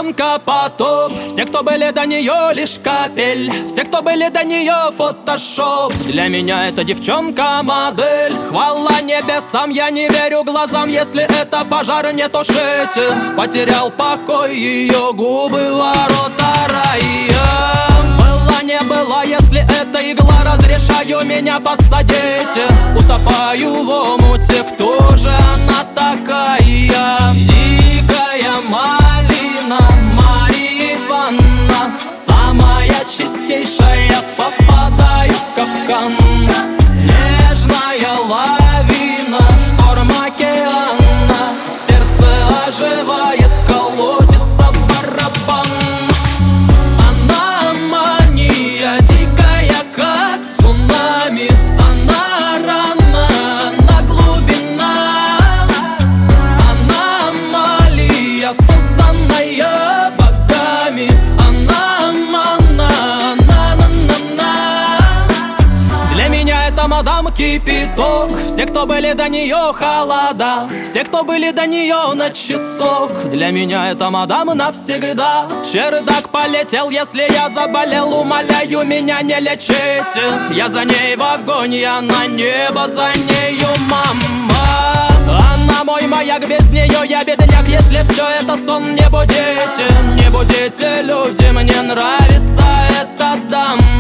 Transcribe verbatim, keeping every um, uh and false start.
девчонка потоп. Все, кто были до нее, лишь капель. Все, кто были до нее, фотошоп. Для меня эта девчонка модель. Хвала небесам, я не верю глазам. Если это пожар, не тушите. Потерял покой ее губы, ворота рая. Была не была, если это игла, разрешаю меня подсадить. Утопаю в омуте, кто же она такая? Дикая малина, Мария Ивановна, самая чистейшая, попадаю в капкан. Снежная лавина, шторм океана, сердце оживает, колотится барабан. Она мания, дикая, как цунами. Она рана, она глубина. Аномалия, созданная богами. Она мана, на-на-на-на. Для меня это мадам кипяток. Все, кто были до нее, холода. Все, кто были до нее, на часок. Для меня это мадам навсегда. Чердак полетел, если я заболел, умоляю, меня не лечите. Я за ней в огонь, я на небо за нею, мама. Она мой маяк, без нее я бедняк. Если все это сон, не будите, не будите, люди, мне нравится эта дама.